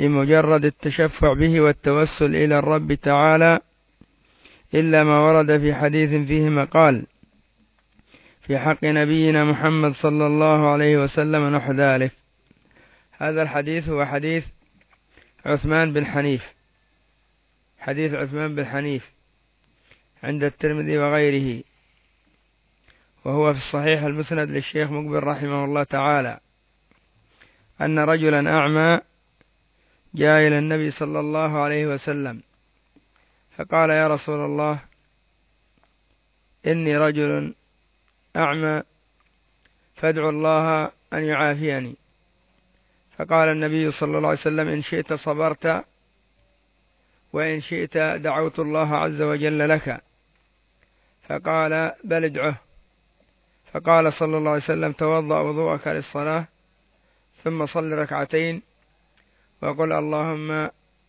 في مجرد التشفع به والتوسل إلى الرب تعالى، إلا ما ورد في حديث فيه مقال في حق نبينا محمد صلى الله عليه وسلم نحو ذلك. هذا الحديث هو حديث عثمان بن حنيف، حديث عثمان بن حنيف عند الترمذي وغيره، وهو في الصحيح المسند للشيخ مقبل رحمه الله تعالى، أن رجلا أعمى جاء إلى النبي صلى الله عليه وسلم فقال: يا رسول الله، إني رجل أعمى فادعو الله أن يعافيني. فقال النبي صلى الله عليه وسلم: إن شئت صبرت، وإن شئت دعوت الله عز وجل لك. فقال: بل ادعه. فقال صلى الله عليه وسلم: توضأ وضوءك للصلاة، ثم صل ركعتين، وقل اللهم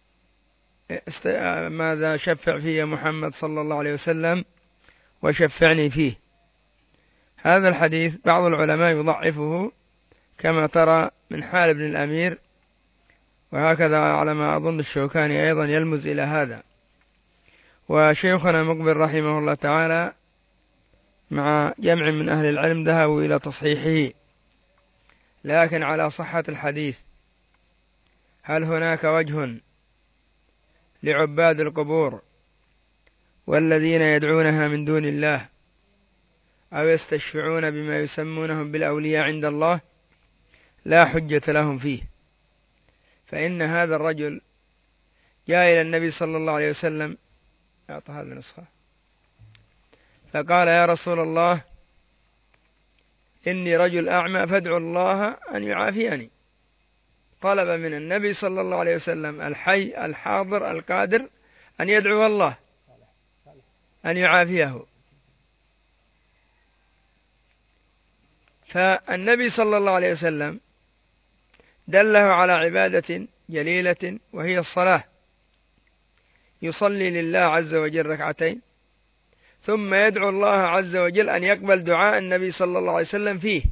ماذا شفع في محمد صلى الله عليه وسلم وشفعني فيه. هذا الحديث بعض العلماء يضعفه كما ترى من حال ابن الأمير، وهكذا على ما أظن الشوكاني أيضا يلمز إلى هذا. وشيخنا مقبل رحمه الله تعالى مع جمع من أهل العلم ذهبوا إلى تصحيحه، لكن على صحة الحديث هل هناك وجه لعباد القبور والذين يدعونها من دون الله أو يستشفعون بما يسمونهم بالأولياء عند الله؟ لا حجة لهم فيه. فإن هذا الرجل جاء إلى النبي صلى الله عليه وسلم، أعطى هذا النسخة، فقال: يا رسول الله، إني رجل أعمى فادعو الله أن يعافيني. طلب من النبي صلى الله عليه وسلم الحي الحاضر القادر أن يدعو الله أن يعافيه. فالنبي صلى الله عليه وسلم دله على عبادة جليلة وهي الصلاة، يصلي لله عز وجل ركعتين، ثم يدعو الله عز وجل أن يقبل دعاء النبي صلى الله عليه وسلم فيه،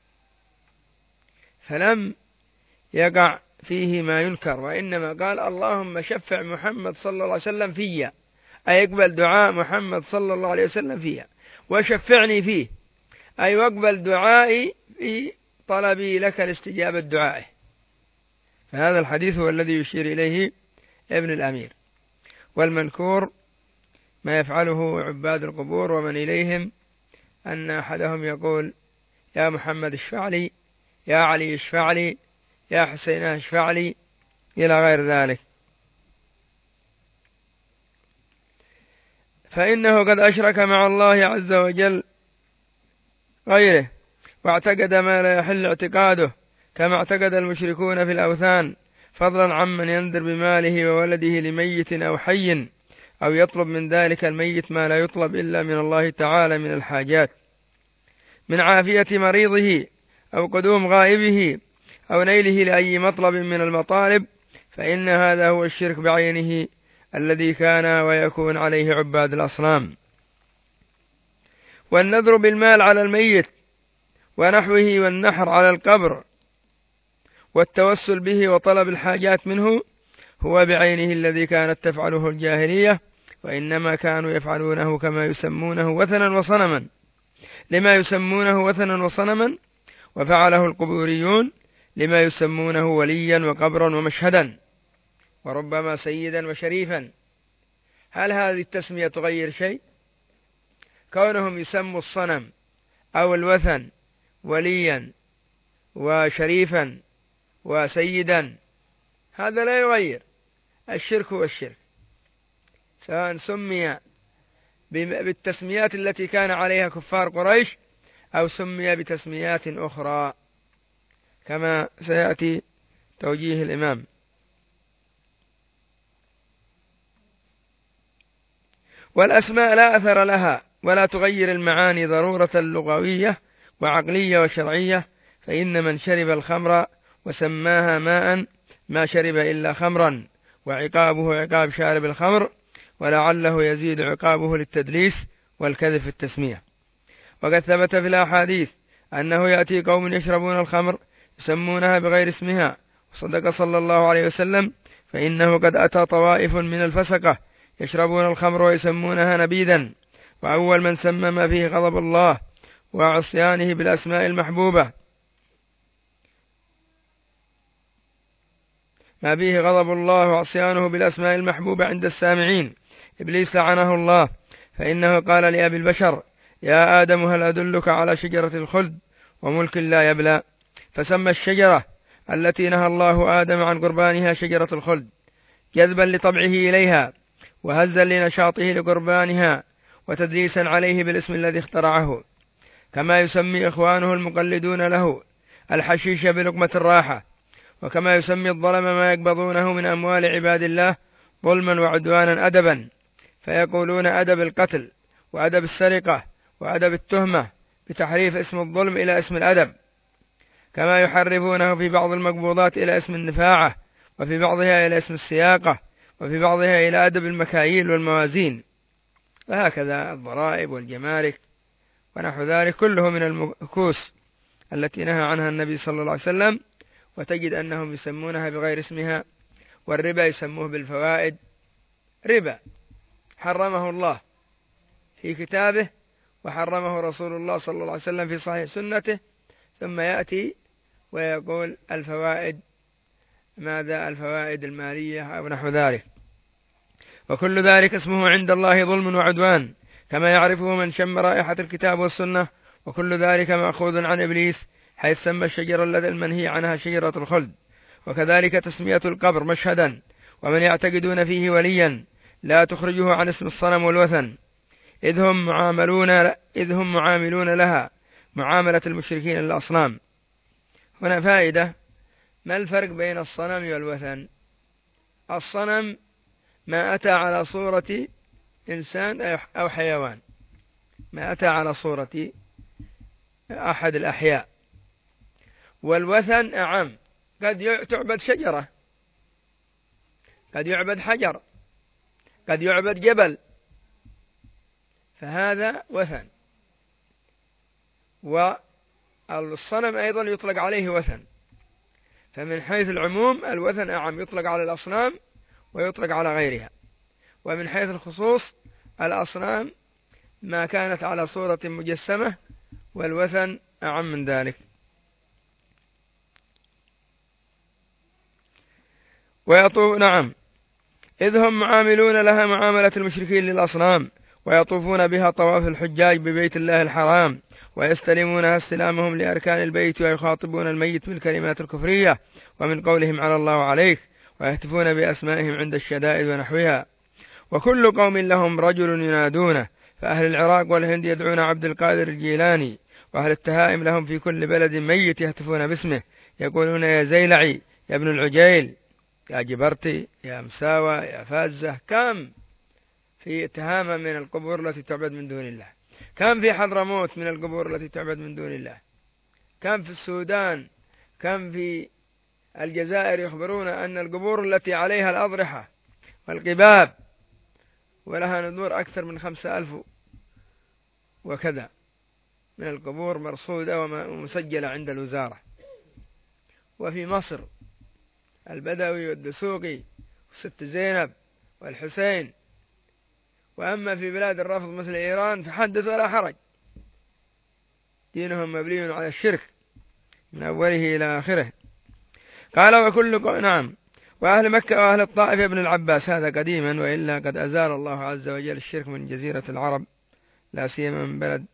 فلم يقع فيه ما ينكر، وإنما قال: اللهم شفع محمد صلى الله عليه وسلم فيا، أي اقبل دعاء محمد صلى الله عليه وسلم فيا، وشفعني فيه، أي واقبل دعائي في طلبي لك لاستجابة دعائه. فهذا الحديث هو الذي يشير إليه ابن الأمير. والمنكور ما يفعله عباد القبور ومن إليهم، أن أحدهم يقول: يا محمد اشفع لي، يا علي اشفع لي، يا حسين اشفع لي، إلى غير ذلك. فإنه قد أشرك مع الله عز وجل غيره، واعتقد ما لا يحل اعتقاده، كما اعتقد المشركون في الأوثان، فضلا عمن ينذر بماله وولده لميت أو حي، أو يطلب من ذلك الميت ما لا يطلب إلا من الله تعالى من الحاجات، من عافية مريضه أو قدوم غائبه أو نيله لأي مطلب من المطالب، فإن هذا هو الشرك بعينه الذي كان ويكون عليه عباد الأصنام. والنذر بالمال على الميت ونحوه، والنحر على القبر، والتوسل به وطلب الحاجات منه، هو بعينه الذي كانت تفعله الجاهلية، وإنما كانوا يفعلونه كما يسمونه وثنا وصنما، لما يسمونه وثنا وصنما، وفعله القبوريون لما يسمونه وليا وقبرا ومشهدا، وربما سيدا وشريفا. هل هذه التسمية تغير شيء؟ كونهم يسموا الصنم أو الوثن وليا وشريفا وسيدا، هذا لا يغير. الشرك هو الشرك، سواء سمي بالتسميات التي كان عليها كفار قريش أو سمي بتسميات أخرى، كما سيأتي توجيه الإمام. والأسماء لا أثر لها ولا تغير المعاني ضرورة لغوية وعقلية وشرعية، فإن من شرب الخمر وسماها ماء ما شرب إلا خمرا، وعقابه عقاب شارب الخمر، ولعله يزيد عقابه للتدليس والكذب في التسمية. وقد ثبت في الأحاديث أنه يأتي قوم يشربون الخمر يسمونها بغير اسمها صدق صلى الله عليه وسلم، فإنه قد أتى طوائف من الفسقة يشربون الخمر ويسمونها نبيذا، وأول من سمى ما فيه غضب الله وعصيانه بالأسماء المحبوبة، ما فيه غضب الله وعصيانه بالأسماء المحبوبة عند السامعين إبليس لعنه الله، فإنه قال لأبي البشر: يا آدم هل أدلك على شجرة الخلد وملك لا يبلى؟ فسمى الشجرة التي نهى الله آدم عن قربانها شجرة الخلد، جذبا لطبعه إليها وهزا لنشاطه لقربانها وتدليسا عليه بالاسم الذي اخترعه، كما يسمي إخوانه المقلدون له الحشيش بلقمة الراحة، وكما يسمي الظلم ما يقبضونه من أموال عباد الله ظلما وعدوانا أدبا، فيقولون أدب القتل وأدب السرقة وأدب التهمة، بتحريف اسم الظلم إلى اسم الأدب، كما يحرفونه في بعض المقبوضات إلى اسم النفاعة، وفي بعضها إلى اسم السياقة، وفي بعضها إلى أدب المكاييل والموازين، وهكذا الضرائب والجمارك ونحو ذلك كله من المكوس التي نهى عنها النبي صلى الله عليه وسلم، وتجد أنهم يسمونها بغير اسمها. والربا يسموه بالفوائد، ربا حرمه الله في كتابه وحرمه رسول الله صلى الله عليه وسلم في صحيح سنته، ثم يأتي ويقول الفوائد، ماذا؟ الفوائد المالية أو نحو ذلك، وكل ذلك اسمه عند الله ظلم وعدوان، كما يعرفه من شم رائحة الكتاب والسنة، وكل ذلك مأخوذ عن إبليس، حيث سمى الشجرة التي المنهي عنها شجرة الخلد. وكذلك تسمية القبر مشهدا، ومن يعتقدون فيه وليا لا تخرجه عن اسم الصنم والوثن، إذ هم معاملون لها معاملة المشركين للأصنام. هنا فائدة: ما الفرق بين الصنم والوثن؟ الصنم ما أتى على صورة إنسان أو حيوان، ما أتى على صورة أحد الأحياء، والوثن أعم، قد تعبد شجرة، قد يعبد حجر، قد يعبد جبل، فهذا وثن. والصنم أيضا يطلق عليه وثن، فمن حيث العموم الوثن أعم، يطلق على الأصنام ويطلق على غيرها، ومن حيث الخصوص الأصنام ما كانت على صورة مجسمة، والوثن أعم من ذلك. نعم، إذ هم معاملون لها معاملة المشركين للأصنام، ويطوفون بها طواف الحجاج ببيت الله الحرام، ويستلمونها استلامهم لأركان البيت، ويخاطبون الميت بالكلمات الكفرية ومن قولهم على الله عليك، ويهتفون بأسمائهم عند الشدائد ونحوها. وكل قوم لهم رجل ينادونه، فأهل العراق والهند يدعون عبد القادر الجيلاني، وأهل التهائم لهم في كل بلد ميت يهتفون باسمه، يقولون يا زيلعي، يا ابن العجيل، يا جبرتي، يا مساوى، يا فازة. كم في تهامة من القبور التي تعبد من دون الله، كم في حضرموت من القبور التي تعبد من دون الله، كم في السودان، كم في الجزائر يخبرون أن القبور التي عليها الأضرحة والقباب ولها ندور أكثر من 5000 وكذا من القبور مرصودة ومسجلة عند الوزارة. وفي مصر البدوي والدسوقي والست زينب والحسين. وأما في بلاد الرافض مثل إيران فحدث ولا حرج، دينهم مبني على الشرك من أوله إلى آخره. قال نعم، وأهل مكة وأهل الطائف ابن العباس، هذا قديما، وإلا قد أزال الله عز وجل الشرك من جزيرة العرب، لا سيما من بلد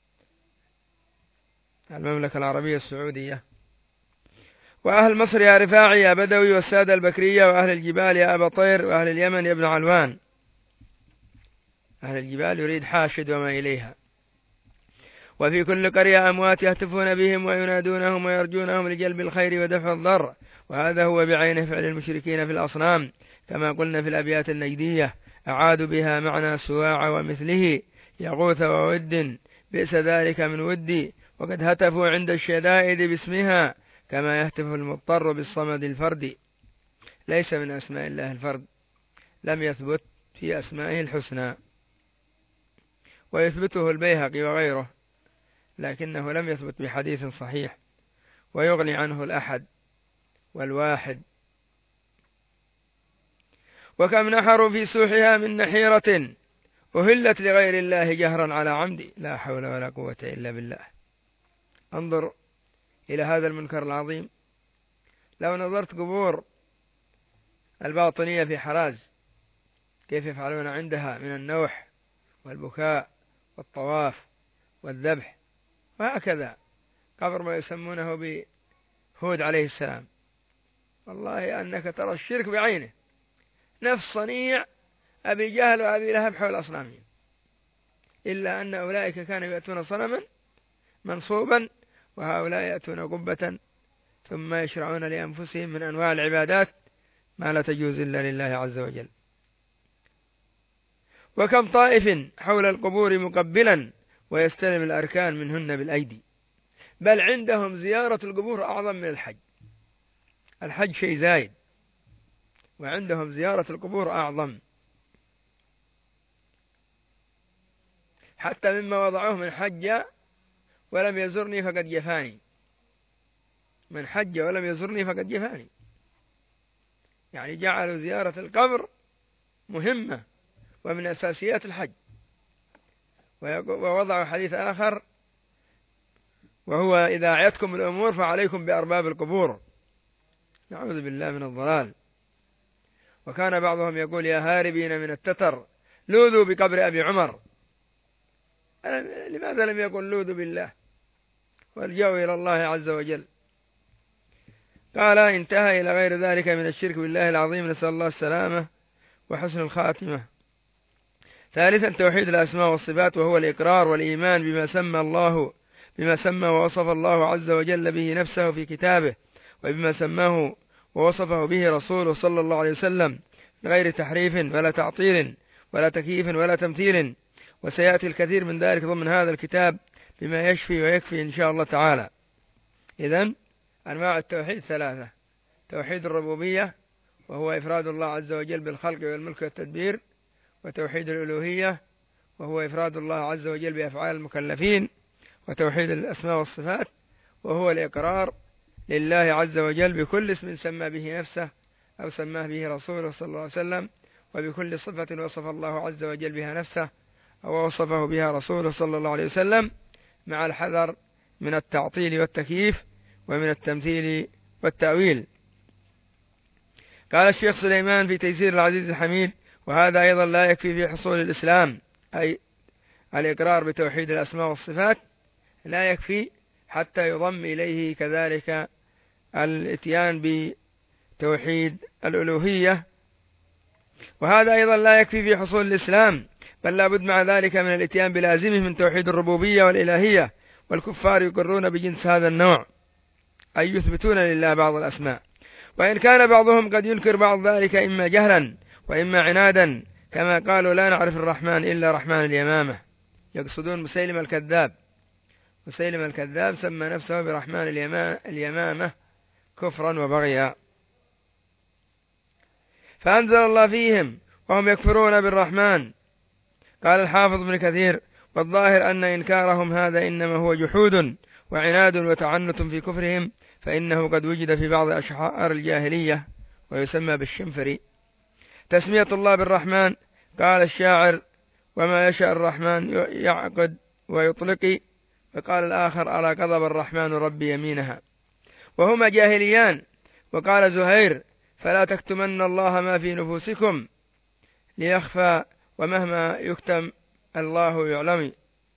المملكة العربية السعودية. وأهل مصر يا رفاعي يا بدوي، والسادة البكرية، وأهل الجبال يا أبا طير، وأهل اليمن يا ابن علوان. أهل الجبال يريد حاشد وما إليها. وفي كل قرية أموات يهتفون بهم وينادونهم ويرجونهم لجلب الخير ودفع الضر، وهذا هو بعينه فعل المشركين في الأصنام، كما قلنا في الأبيات النجدية: أعادوا بها معنى سواع ومثله، يغوث وود، بئس ذلك من ودي، وقد هتفوا عند الشدائد باسمها، كما يهتف المضطر بالصمد الفردي. ليس من أسماء الله الفرد، لم يثبت في أسمائه الحسنى، ويثبته البيهقي وغيره، لكنه لم يثبت بحديث صحيح، ويغني عنه الأحد والواحد. وكم نحروا في سوحها من نحيرة أهلت لغير الله جهرا على عمد، لا حول ولا قوة إلا بالله. انظر إلى هذا المنكر العظيم. لو نظرت قبور الباطنية في حراز كيف يفعلون عندها من النوح والبكاء والطواف والذبح، وهكذا قبر ما يسمونه بهود عليه السلام. والله أنك ترى الشرك بعينه، نفس صنيع أبي جهل وأبي لهب حول أصنامهم، إلا أن أولئك كانوا يأتون صنما منصوبا وهؤلاء يأتون قبة، ثم يشرعون لأنفسهم من أنواع العبادات ما لا تجوز إلا لله عز وجل. وكم طائف حول القبور مقبلا ويستلم الأركان منهن بالأيدي، بل عندهم زيارة القبور أعظم من الحج. الحج شيء زايد، وعندهم زيارة القبور أعظم، حتى مما وضعوه من حج ولم يزرني فقد جفاني، من حج ولم يزرني فقد جفاني، يعني جعلوا زيارة القبر مهمة ومن أساسيات الحج. ووضعوا حديث آخر وهو إذا أعيتكم الأمور فعليكم بأرباب القبور، نعوذ بالله من الضلال. وكان بعضهم يقول يا هاربين من التتر لوذوا بقبر أبي عمر، لماذا لم يقل لوذوا بالله والجأوا إلى الله عز وجل؟ قال انتهى إلى غير ذلك من الشرك بالله العظيم، نسأل الله السلامة وحسن الخاتمة. ثالثا توحيد الأسماء والصفات، وهو الإقرار والإيمان بما سمى ووصف الله عز وجل به نفسه في كتابه، وبما سماه ووصفه به رسوله صلى الله عليه وسلم، من غير تحريف ولا تعطيل ولا تكييف ولا تمثيل. وسيأتي الكثير من ذلك ضمن هذا الكتاب بما يشفي ويكفي إن شاء الله تعالى. إذن أنواع التوحيد ثلاثة: توحيد الربوبية وهو إفراد الله عز وجل بالخلق والملك والتدبير، وتوحيد الألوهية وهو إفراد الله عز وجل بأفعال المكلفين، وتوحيد الأسماء والصفات وهو الإقرار لله عز وجل بكل اسم سمى به نفسه أو سماه به رسوله صلى الله عليه وسلم، وبكل صفة وصف الله عز وجل بها نفسه أو وصفه بها رسوله صلى الله عليه وسلم، مع الحذر من التعطيل والتكييف ومن التمثيل والتأويل. قال الشيخ سليمان في تيسير العزيز الحميد: وهذا أيضا لا يكفي في حصول الإسلام، أي الإقرار بتوحيد الأسماء والصفات لا يكفي حتى يضم إليه كذلك الإتيان بتوحيد الألوهية، وهذا أيضا لا يكفي في حصول الإسلام، بل لا بد مع ذلك من الإتيان بلازمه من توحيد الربوبية والإلهية. والكفار يقرون بجنس هذا النوع، أي يثبتون لله بعض الأسماء، وإن كان بعضهم قد ينكر بعض ذلك إما جهلا وإما عنادا، كما قالوا لا نعرف الرحمن إلا رحمن اليمامة، يقصدون مسيلم الكذاب. مسيلم الكذاب سمى نفسه برحمن اليمامة كفرا وبغيا، فأنزل الله فيهم وهم يكفرون بالرحمن. قال الحافظ ابن كثير: والظاهر أن إنكارهم هذا إنما هو جحود وعناد وتعنت في كفرهم، فإنه قد وجد في بعض أشعار الجاهلية ويسمى بالشنفري تسمية الله بالرحمن. قال الشاعر: وما يشاء الرحمن يعقد ويطلق. فقال الآخر: ألا غضب الرحمن ربي يمينها. وهما جاهليان. وقال زهير: فلا تكتمن الله ما في نفوسكم ليخفى، ومهما يكتم الله يعلم.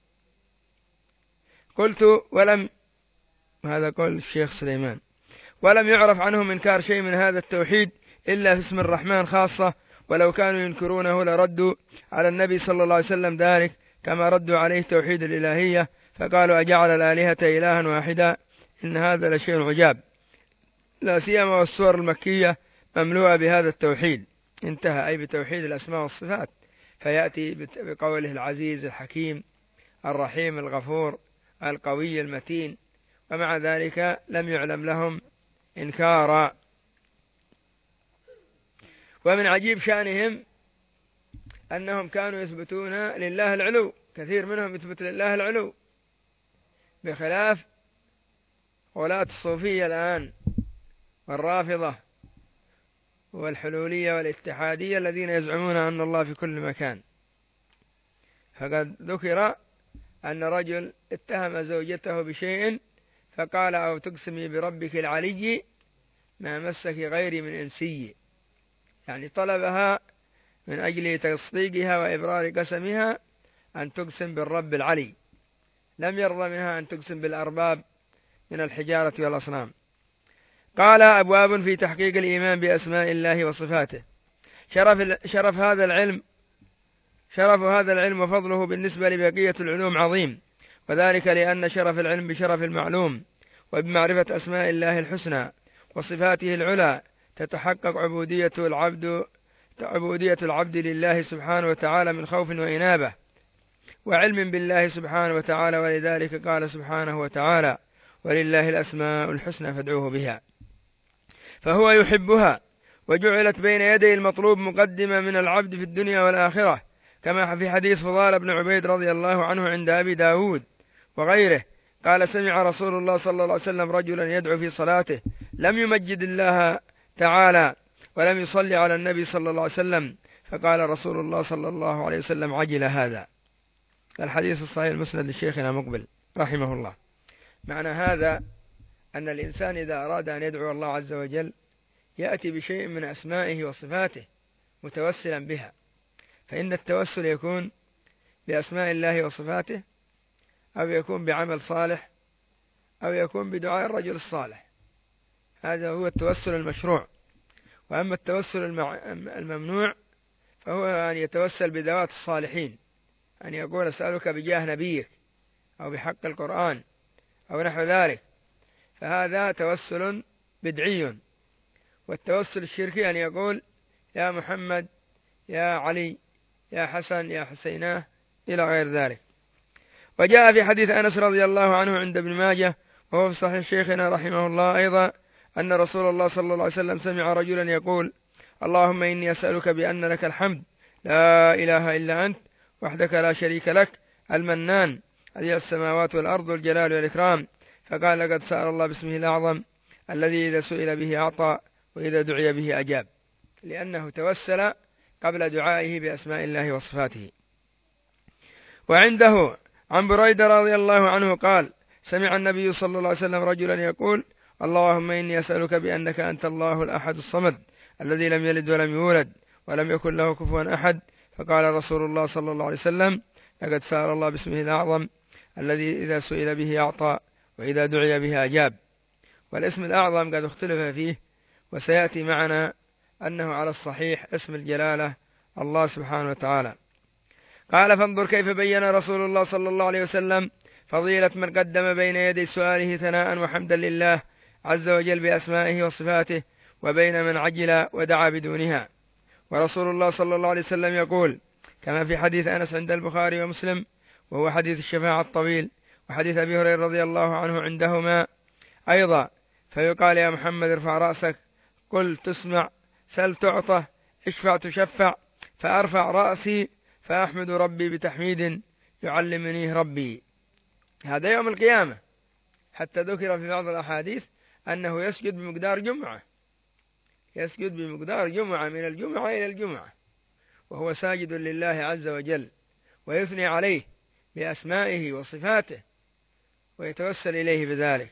قلت: ولم، هذا قول الشيخ سليمان، ولم يعرف عنهم إنكار شيء من هذا التوحيد إلا في اسم الرحمن خاصة، ولو كانوا ينكرونه لردوا على النبي صلى الله عليه وسلم ذلك، كما ردوا عليه توحيد الإلهية، فقالوا: أجعل الآلهة إلها واحدا إن هذا لشيء عجاب، لا سيما والسور المكية مملوءة بهذا التوحيد. انتهى، أي بتوحيد الأسماء والصفات. فيأتي بقوله العزيز الحكيم الرحيم الغفور القوي المتين، ومع ذلك لم يعلم لهم إنكارا. ومن عجيب شأنهم أنهم كانوا يثبتون لله العلو، كثير منهم يثبت لله العلو، بخلاف غلاة الصوفية الآن والرافضة والحلولية والاتحادية الذين يزعمون أن الله في كل مكان. فقد ذكر أن رجل اتهم زوجته بشيء فقال: أو تقسمي بربك العلي ما مسك غيري من إنسي، يعني طلبها من أجل تصديقها وإبرار قسمها أن تقسم بالرب العلي، لم يرضى منها أن تقسم بالأرباب من الحجارة والأصنام. قال: أبواب في تحقيق الإيمان بأسماء الله وصفاته. شرف هذا العلم وفضله بالنسبة لبقية العلوم عظيم، وذلك لأن شرف العلم بشرف المعلوم، وبمعرفة أسماء الله الحسنى وصفاته العلى تتحقق عبودية العبد لله سبحانه وتعالى من خوف وإنابة وعلم بالله سبحانه وتعالى. ولذلك قال سبحانه وتعالى: ولله الأسماء الحسنى فادعوه بها. فهو يحبها، وجعلت بين يدي المطلوب مقدمة من العبد في الدنيا والآخرة، كما في حديث فضال بن عبيد رضي الله عنه عند أبي داود وغيره قال: سمع رسول الله صلى الله عليه وسلم رجلا يدعو في صلاته لم يمجد الله تعالى ولم يصلي على النبي صلى الله عليه وسلم، فقال رسول الله صلى الله عليه وسلم: عجل هذا. الحديث الصحيح المسند لشيخنا مقبل رحمه الله. معنى هذا أن الإنسان إذا أراد أن يدعو الله عز وجل يأتي بشيء من أسمائه وصفاته متوسلا بها، فإن التوسل يكون بأسماء الله وصفاته، أو يكون بعمل صالح، أو يكون بدعاء الرجل الصالح. هذا هو التوسل المشروع. وأما التوسل الممنوع فهو أن يتوسل بذوات الصالحين، أن يقول: أسألك بجاه نبيك، أو بحق القرآن، أو نحو ذلك، فهذا توسل بدعي. والتوسل الشركي أن يقول: يا محمد، يا علي، يا حسن، يا حسيناه، إلى غير ذلك. وجاء في حديث أنس رضي الله عنه عند ابن ماجه وهو في صحيح شيخنا رحمه الله أيضا أن رسول الله صلى الله عليه وسلم سمع رجلا يقول: اللهم إني أسألك بأن لك الحمد لا إله إلا أنت وحدك لا شريك لك المنان الذي السماوات والأرض والجلال والإكرام. فقال: لقد سأل الله باسمه الأعظم الذي إذا سئل به أعطى وإذا دعي به أجاب، لأنه توسل قبل دعائه بأسماء الله وصفاته. وعنده عن بريدة رضي الله عنه قال: سمع النبي صلى الله عليه وسلم رجلا يقول: اللهم إني أسألك بأنك أنت الله الأحد الصمد الذي لم يلد ولم يولد ولم يكن له كفوا أحد. فقال رسول الله صلى الله عليه وسلم: لقد سأل الله باسمه الأعظم الذي إذا سئل به أعطى وإذا دعي به أجاب. والاسم الأعظم قد اختلف فيه، وسيأتي معنا أنه على الصحيح اسم الجلالة الله سبحانه وتعالى. قال: فانظر كيف بين رسول الله صلى الله عليه وسلم فضيلة من قدم بين يدي سؤاله ثناء وحمدا لله عز وجل بأسمائه وصفاته، وبين من عجل ودعا بدونها. ورسول الله صلى الله عليه وسلم يقول كما في حديث أنس عند البخاري ومسلم، وهو حديث الشفاعة الطويل، وحديث أبي هريرة رضي الله عنه عندهما أيضا: فيقال: يا محمد ارفع رأسك، قل تسمع، سل تعطى، اشفع تشفع. فأرفع رأسي فأحمد ربي بتحميد يعلمني ربي. هذا يوم القيامة. حتى ذكر في بعض الأحاديث أنه يسجد بمقدار جمعة، يسجد بمقدار جمعة من الجمعة إلى الجمعة، وهو ساجد لله عز وجل، ويثني عليه بأسمائه وصفاته ويتوسل إليه بذلك.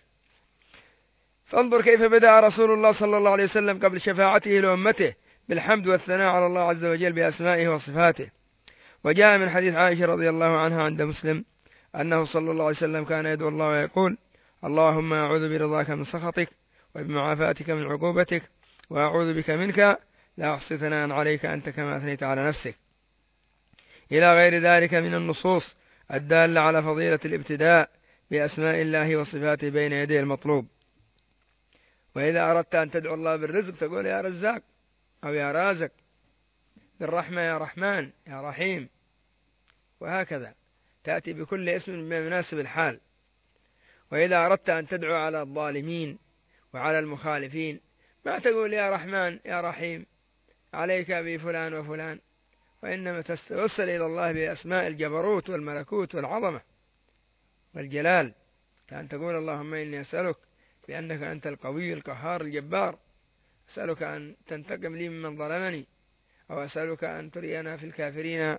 فانظر كيف بدأ رسول الله صلى الله عليه وسلم قبل شفاعته لأمته بالحمد والثناء على الله عز وجل بأسمائه وصفاته. وجاء من حديث عائشة رضي الله عنها عند مسلم أنه صلى الله عليه وسلم كان يدعو الله ويقول: اللهم أعوذ برضاك من سخطك وبمعافاتك من عقوبتك، وأعوذ بك منك لا أحصي ثناء عليك أنت كما أثنيت على نفسك، إلى غير ذلك من النصوص الدالة على فضيلة الابتداء بأسماء الله وصفاته بين يدي المطلوب. وإذا أردت أن تدعو الله بالرزق تقول: يا رزاق، أو يا رازق، بالرحمة: يا رحمن، يا رحيم، وهكذا تأتي بكل اسم بما يناسب الحال. وإذا أردت أن تدعو على الظالمين وعلى المخالفين ما تقول: يا رحمن، يا رحيم، عليك بفلان وفلان، وإنما تتوسل إلى الله بأسماء الجبروت والملكوت والعظمة والجلال، كأن تقول: اللهم إني أسألك بأنك أنت القوي القهار الجبار، أسألك أن تنتقم لي ممن ظلمني، أو أسألك أن ترينا في الكافرين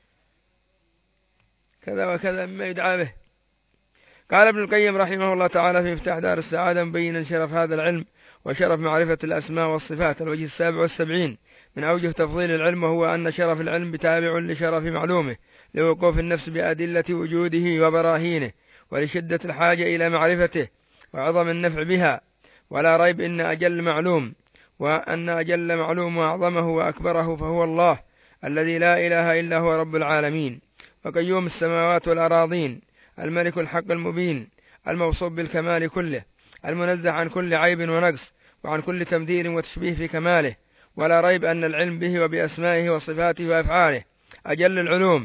كذا وكذا مما يدعى به. قال ابن القيم رحمه الله تعالى في مفتاح دار السعادة مبينا شرف هذا العلم وشرف معرفة الأسماء والصفات الوجه 77 من أوجه تفضيل العلم، وهو أن شرف العلم تابع لشرف معلومه، لوقوف النفس بأدلة وجوده وبراهينه، ولشدة الحاجة إلى معرفته وعظم النفع بها. ولا ريب إن أجل معلوم، وأن أجل معلوم وأعظمه وأكبره فهو الله الذي لا إله إلا هو رب العالمين وقيوم السماوات والأراضين، الملك الحق المبين، الموصوف بالكمال كله، المنزه عن كل عيب ونقص وعن كل تمثيل وتشبيه في كماله. ولا ريب أن العلم به وبأسمائه وصفاته وأفعاله أجل العلوم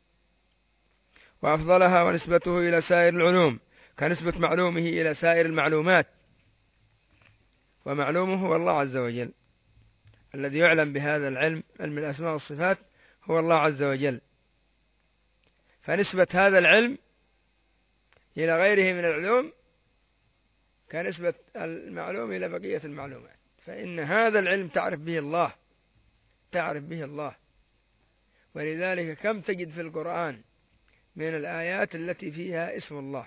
وأفضلها، ونسبته إلى سائر العلوم كنسبة معلومه إلى سائر المعلومات، ومعلومه هو الله عز وجل. الذي يعلم بهذا العلم، علم الأسماء والصفات، هو الله عز وجل، فنسبة هذا العلم إلى غيره من العلوم كنسبة المعلوم إلى بقية المعلومات. فإن هذا العلم تعرف به الله، ولذلك كم تجد في القرآن من الآيات التي فيها اسم الله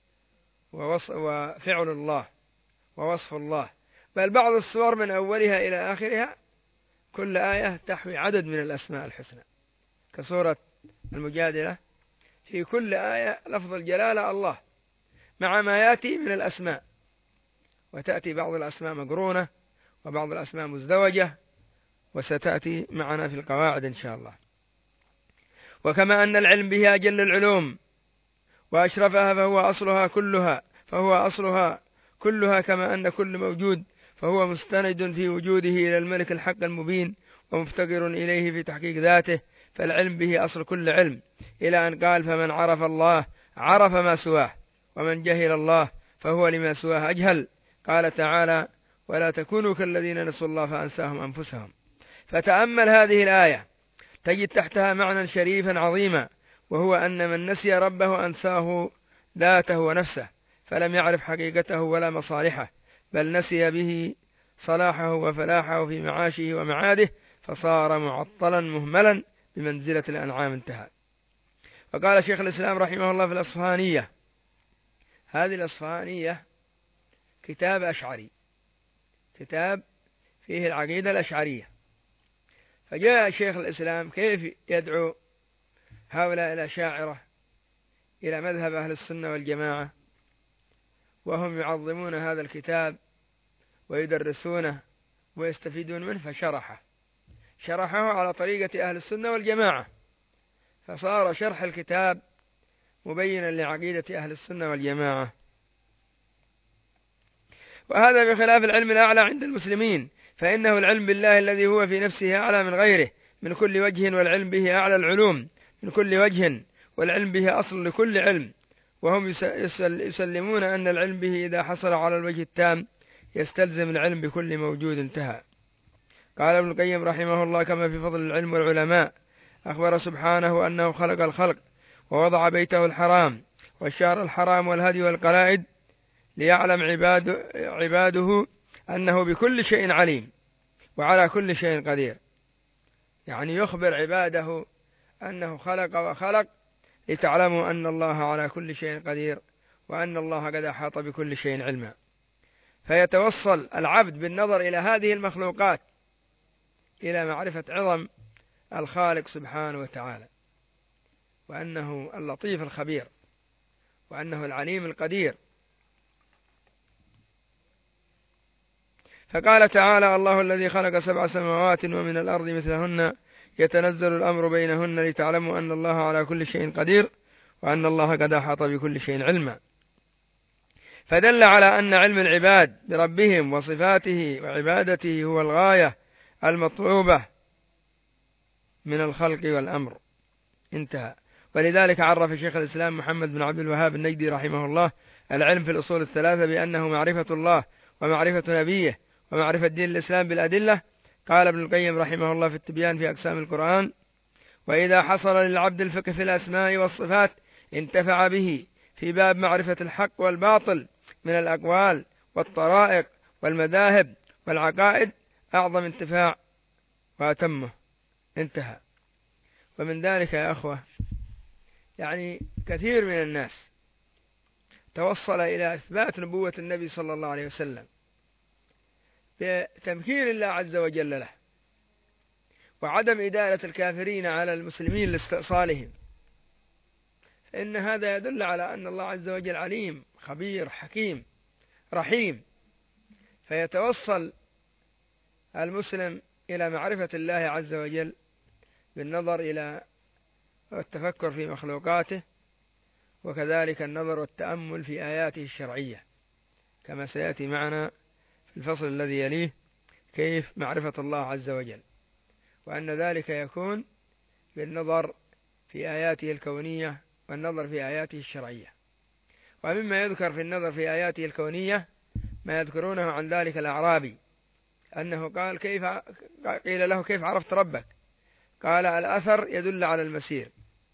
وفعل الله ووصف الله، بل بعض السور من أولها إلى آخرها كل آية تحوي عدد من الأسماء الحسنى، كسورة المجادلة في كل آية لفظ الجلالة الله مع ما يأتي من الأسماء، وتأتي بعض الأسماء مقرونة وبعض الأسماء مزدوجة، وستأتي معنا في القواعد إن شاء الله. وكما أن العلم به أجل العلوم وأشرفها فهو أصلها كلها، كما أن كل موجود فهو مستند في وجوده إلى الملك الحق المبين ومفتقر إليه في تحقيق ذاته، فالعلم به أصل كل علم، إلى أن قال: فمن عرف الله عرف ما سواه، ومن جهل الله فهو لما سواه أجهل. قال تعالى: ولا تكونوا كالذين نسوا الله فأنساهم أنفسهم. فتأمل هذه الآية تجد تحتها معنى شريفا عظيما، وهو أن من نسي ربه أنساه ذاته ونفسه، فلم يعرف حقيقته ولا مصالحه، بل نسي به صلاحه وفلاحه في معاشه ومعاده، فصار معطلا مهملا بمنزلة الأنعام. انتهى. وقال شيخ الإسلام رحمه الله في الأصفهانية، هذه الأصفهانية كتاب أشعري، كتاب فيه العقيدة الأشعرية، فجاء شيخ الإسلام كيف يدعو هؤلاء الأشاعرة إلى مذهب أهل السنة والجماعة وهم يعظمون هذا الكتاب ويدرسونه ويستفيدون منه، فشرحه على طريقة أهل السنة والجماعة، فصار شرح الكتاب مبينا لعقيدة أهل السنة والجماعة. وهذا بخلاف العلم الأعلى عند المسلمين، فإنه العلم بالله الذي هو في نفسه أعلى من غيره من كل وجه، والعلم به أعلى العلوم من كل وجه، والعلم به أصل لكل علم. وهم يسلمون أن العلم به إذا حصل على الوجه التام يستلزم العلم بكل موجود. انتهى. قال ابن القيم رحمه الله: كما في فضل العلم والعلماء، أخبر سبحانه أنه خلق الخلق ووضع بيته الحرام والشهر الحرام والهدي والقلائد ليعلم عباده أنه بكل شيء عليم وعلى كل شيء قدير، يعني يخبر عباده أنه خلق وخلق لتعلموا أن الله على كل شيء قدير، وأن الله قد أحاط بكل شيء علما. فيتوصل العبد بالنظر إلى هذه المخلوقات إلى معرفة عظم الخالق سبحانه وتعالى، وأنه اللطيف الخبير، وأنه العليم القدير. فقال تعالى: الله الذي خلق 7 سماوات ومن الأرض مثلهن يتنزل الأمر بينهن لتعلموا أن الله على كل شيء قدير، وأن الله قد أحاط بكل شيء علما. فدل على أن علم العباد بربهم وصفاته وعبادته هو الغاية المطلوبة من الخلق والأمر. انتهى. ولذلك عرف شيخ الإسلام محمد بن عبد الوهاب النجدي رحمه الله العلم في الأصول الثلاثة بأنه معرفة الله ومعرفة نبيه ومعرفة دين الإسلام بالأدلة. قال ابن القيم رحمه الله في التبيان في أقسام القرآن: وإذا حصل للعبد الفقه في الأسماء والصفات انتفع به في باب معرفة الحق والباطل من الأقوال والطرائق والمذاهب والعقائد أعظم انتفاع وأتمه. انتهى. ومن ذلك يا أخوة يعني كثير من الناس توصل إلى إثبات نبوة النبي صلى الله عليه وسلم بتمكين الله عز وجل له، وعدم إدالة الكافرين على المسلمين لاستئصالهم، فإن هذا يدل على أن الله عز وجل عليم خبير حكيم رحيم. فيتوصل المسلم إلى معرفة الله عز وجل بالنظر إلى والتفكر في مخلوقاته، وكذلك النظر والتأمل في آياته الشرعية، كما سيأتي معنا في الفصل الذي يليه كيف معرفة الله عز وجل، وأن ذلك يكون بالنظر في آياته الكونية والنظر في آياته الشرعية. ومما يذكر في النظر في آياته الكونية ما يذكرونه عن ذلك الأعرابي أنه قال قيل له كيف عرفت ربك؟ قال الأثر يدل على المسير،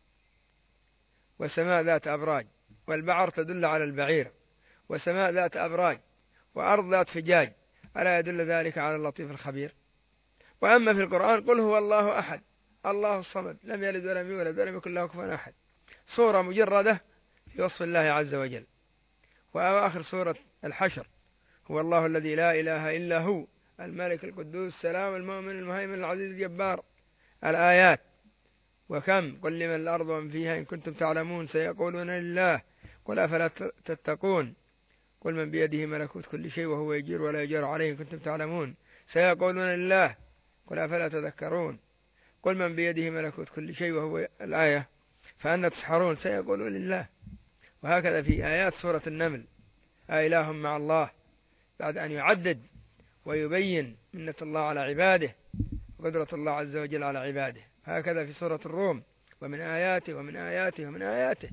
والسماء ذات أبراج، والبعر تدل على البعير، وسماء ذات أبراج، وأرض ذات فجاج، ألا يدل ذلك على اللطيف الخبير؟ وأما في القرآن قل هو الله أحد الله الصمد لم يلد ولم يولد ولم يكن له كفوا أحد، صورة مجردة في وصف الله عز وجل. وآخر سورة الحشر هو الله الذي لا إله إلا هو الملك القدوس السلام المؤمن المهيمن العزيز الجبار، الآيات. وكم قل لمن الأرض ومن فيها إن كنتم تعلمون سيقولون لله قل أفلا تتقون قل من بيده ملكوت كل شيء وهو يجير ولا يجار عليه إن كنتم تعلمون سيقولون لله قل أفلا تذكرون قل من بيده ملكوت كل شيء وهو الآية فأنا تسحرون سيقولون لله. وهكذا في آيات سورة النمل أإله مع الله، بعد أن يعدد ويبين منة الله على عباده وقدرة الله عز وجل على عباده. هكذا في سورة الروم ومن آياته ومن آياته ومن آياته.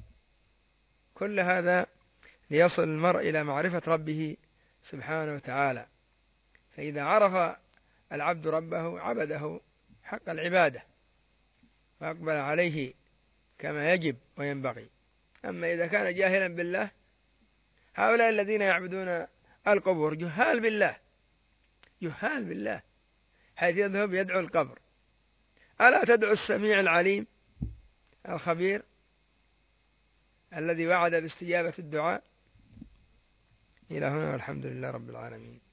كل هذا ليصل المرء إلى معرفة ربه سبحانه وتعالى. فإذا عرف العبد ربه عبده حق العبادة وأقبل عليه كما يجب وينبغي. أما إذا كان جاهلا بالله، هؤلاء الذين يعبدون القبور جهال بالله حيث يذهب يدعو القبر. ألا تدعو السميع العليم الخبير الذي وعد باستجابة الدعاء؟ إلى هنا والحمد لله رب العالمين.